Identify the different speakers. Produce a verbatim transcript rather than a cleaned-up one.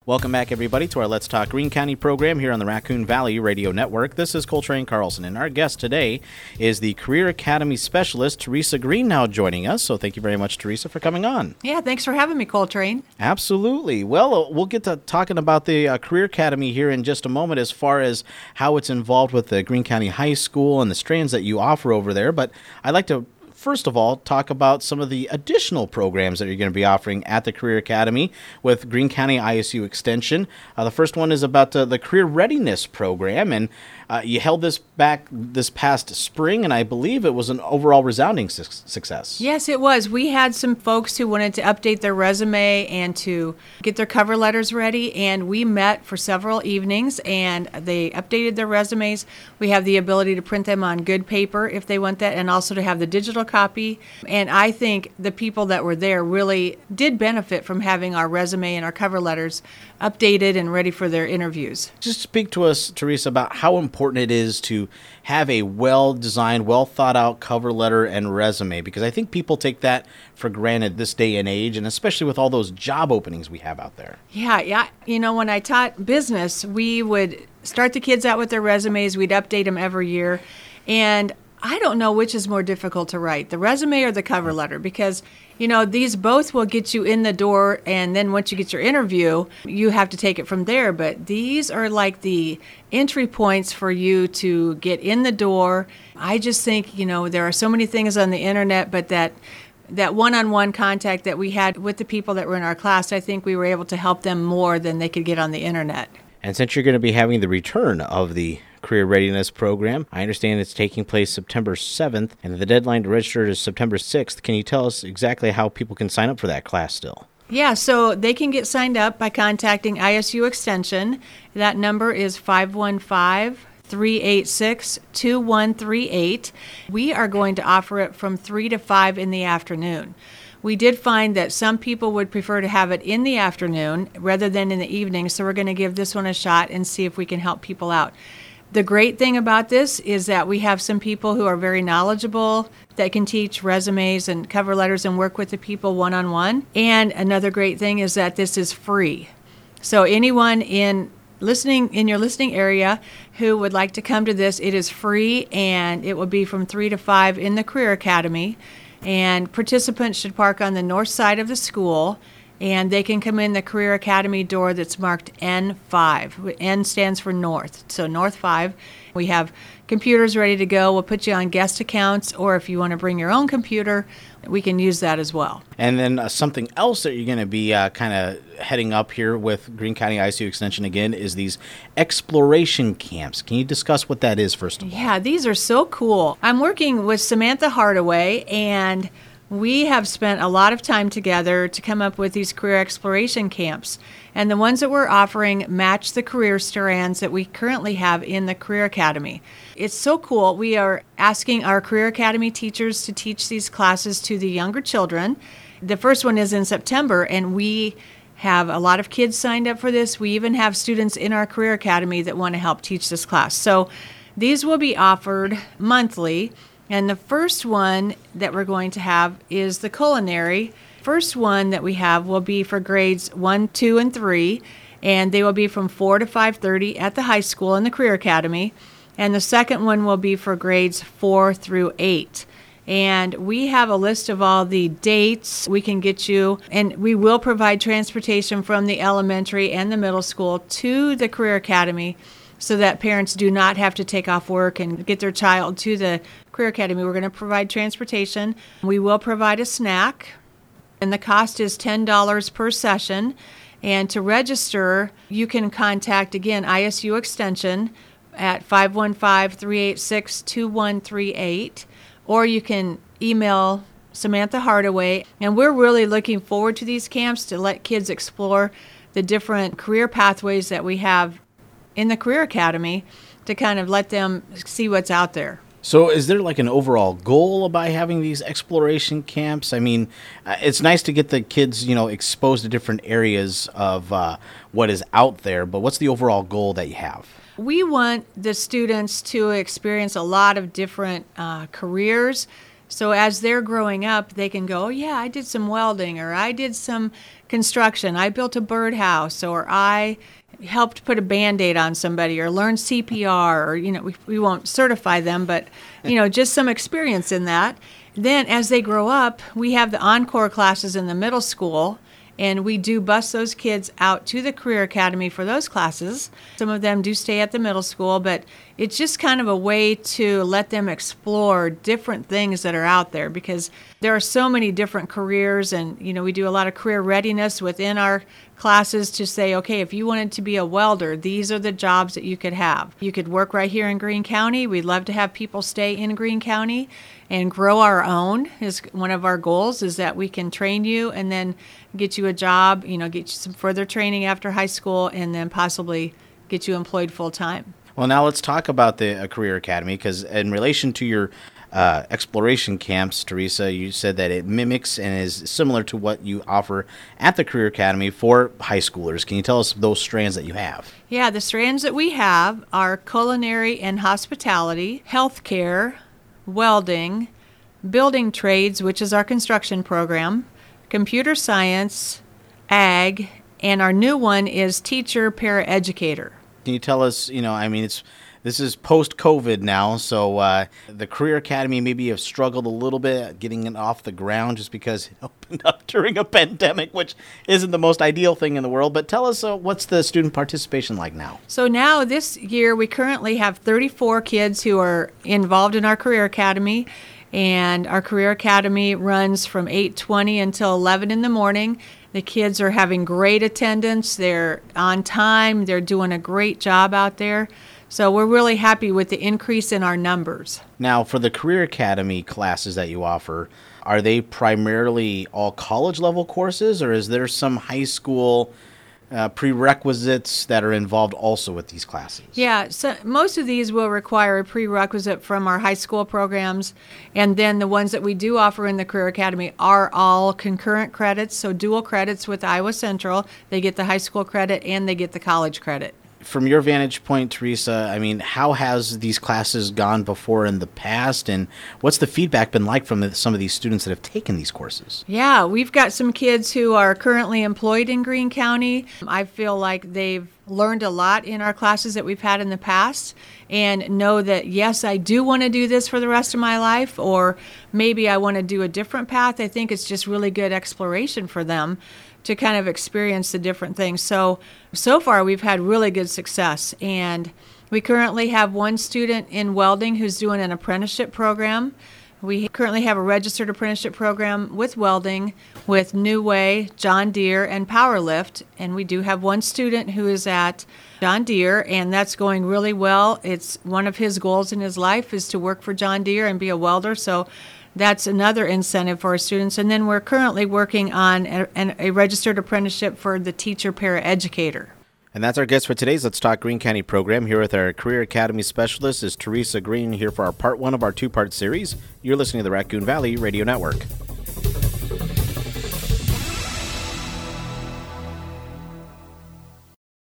Speaker 1: Welcome back, everybody, to our Let's Talk Greene County program here on the Raccoon Valley Radio Network. This is Coltrane Carlson, and our guest today is the Career Academy Specialist, Teresa Greene, now joining us. So thank you very much, Teresa, for coming on.
Speaker 2: Yeah, thanks for having me, Coltrane.
Speaker 1: Absolutely. Well, uh, we'll get to talking about the uh, Career Academy here in just a moment as far as how it's involved with the Greene County High School and the strands that you offer over there. But I'd like to first of all, talk about some of the additional programs that you're going to be offering at the Career Academy with Greene County I S U Extension. Uh, the first one is about uh, the Career Readiness Program, and uh, you held this back this past spring, and I believe it was an overall resounding su- success.
Speaker 2: Yes, it was. We had some folks who wanted to update their resume and to get their cover letters ready, and we met for several evenings, and they updated their resumes. We have the ability to print them on good paper if they want that, and also to have the digital copy. And I think the people that were there really did benefit from having our resume and our cover letters updated and ready for their interviews.
Speaker 1: Just speak to us, Teresa, about how important it is to have a well-designed, well-thought-out cover letter and resume, because I think people take that for granted this day and age, and especially with all those job openings we have out there.
Speaker 2: Yeah, yeah. You know, when I taught business, we would start the kids out with their resumes. We'd update them every year, and I don't know which is more difficult to write, the resume or the cover letter, because, you know, these both will get you in the door, and then once you get your interview, you have to take it from there. But these are like the entry points for you to get in the door. I just think, you know, there are so many things on the internet, but that that one-on-one contact that we had with the people that were in our class, I think we were able to help them more than they could get on the internet.
Speaker 1: And since you're going to be having the return of the Career Readiness Program, I understand it's taking place September seventh, and the deadline to register is September sixth. Can you tell us exactly how people can sign up for that class still?
Speaker 2: Yeah, so they can get signed up by contacting I S U Extension. That number is five one five, three eight six, two one three eight. We are going to offer it from three to five in the afternoon. We did find that some people would prefer to have it in the afternoon rather than in the evening, so we're going to give this one a shot and see if we can help people out. The great thing about this is that we have some people who are very knowledgeable that can teach resumes and cover letters and work with the people one-on-one. And another great thing is that this is free. So anyone in listening in your listening area who would like to come to this, it is free, and it will be from three to five in the Career Academy. And participants should park on the north side of the school, and they can come in the Career Academy door that's marked N five. N stands for North, so North five. We have computers ready to go. We'll put you on guest accounts, or if you want to bring your own computer, we can use that as well.
Speaker 1: And then uh, something else that you're going to be uh, kind of heading up here with Greene County I S U Extension again is these exploration camps. Can you discuss what that is, first of all?
Speaker 2: Yeah, these are so cool. I'm working with Samantha Hardaway, and we have spent a lot of time together to come up with these career exploration camps. And the ones that we're offering match the career strands that we currently have in the Career Academy. It's so cool. We are asking our Career Academy teachers to teach these classes to the younger children. The first one is in September, and we have a lot of kids signed up for this. We even have students in our Career Academy that want to help teach this class. So these will be offered monthly. And the first one that we're going to have is the culinary. First one that we have will be for grades one, two, and three, and they will be from four to five thirty at the high school in the Career Academy. And the second one will be for grades four through eight. And we have a list of all the dates we can get you, and we will provide transportation from the elementary and the middle school to the Career Academy so that parents do not have to take off work and get their child to the Career Academy. We're going to provide transportation. We will provide a snack, and the cost is ten dollars per session. And to register, you can contact, again, I S U Extension at five one five, three eight six, two one three eight, or you can email Samantha Hardaway. And we're really looking forward to these camps to let kids explore the different career pathways that we have in the Career Academy to kind of let them see what's out there.
Speaker 1: So is there like an overall goal by having these exploration camps? I mean, uh, it's nice to get the kids, you know, exposed to different areas of uh, what is out there, but what's the overall goal that you have?
Speaker 2: We want the students to experience a lot of different uh, careers So as they're growing up, they can go, oh, yeah, I did some welding, or I did some construction. I built a birdhouse, or I helped put a Band-Aid on somebody, or learned C P R, or, you know, we, we won't certify them, but, you know, just some experience in that. Then as they grow up, we have the encore classes in the middle school, and we do bus those kids out to the Career Academy for those classes. Some of them do stay at the middle school, but it's just kind of a way to let them explore different things that are out there, because there are so many different careers, and, you know, we do a lot of career readiness within our classes to say, okay, if you wanted to be a welder, these are the jobs that you could have. You could work right here in Greene County. We'd love to have people stay in Greene County and grow our own. Is one of our goals, is that we can train you and then get you a job, you know, get you some further training after high school, and then possibly get you employed full time.
Speaker 1: Well, now let's talk about the uh, Career Academy, because in relation to your uh, exploration camps, Teresa, you said that it mimics and is similar to what you offer at the Career Academy for high schoolers. Can you tell us those strands that you have?
Speaker 2: Yeah, the strands that we have are culinary and hospitality, healthcare, welding, building trades, which is our construction program, computer science, ag, and our new one is teacher paraeducator.
Speaker 1: Can you tell us, you know, I mean, it's this is post-COVID now, so uh, the Career Academy maybe have struggled a little bit getting it off the ground just because it opened up during a pandemic, which isn't the most ideal thing in the world. But tell us, uh, what's the student participation like now?
Speaker 2: So now this year we currently have thirty-four kids who are involved in our Career Academy. And our Career Academy runs from eight twenty until eleven in the morning. The kids are having great attendance. They're on time. They're doing a great job out there. So we're really happy with the increase in our numbers.
Speaker 1: Now, for the Career Academy classes that you offer, are they primarily all college-level courses, or is there some high school Uh, prerequisites that are involved also with these classes?
Speaker 2: Yeah, so most of these will require a prerequisite from our high school programs, and then the ones that we do offer in the Career Academy are all concurrent credits, so dual credits with Iowa Central. They get the high school credit and they get the college credit.
Speaker 1: From your vantage point, Teresa, I mean, how has these classes gone before in the past, and what's the feedback been like from the, some of these students that have taken these courses?
Speaker 2: Yeah, we've got some kids who are currently employed in Greene County. I feel like they've learned a lot in our classes that we've had in the past, and know that, yes, I do want to do this for the rest of my life, or maybe I want to do a different path. I think it's just really good exploration for them to kind of experience the different things. So, so far we've had really good success, and we currently have one student in welding who's doing an apprenticeship program. We currently have a registered apprenticeship program with welding, with New Way, John Deere, and Powerlift, and we do have one student who is at John Deere, and that's going really well. It's one of his goals in his life is to work for John Deere and be a welder, so that's another incentive for our students. And then we're currently working on a, a registered apprenticeship for the teacher paraeducator.
Speaker 1: And that's our guest for today's Let's Talk Greene County program. Here with our Career Academy specialist is Teresa Greene, here for our part one of our two-part series. You're listening to the Raccoon Valley Radio Network.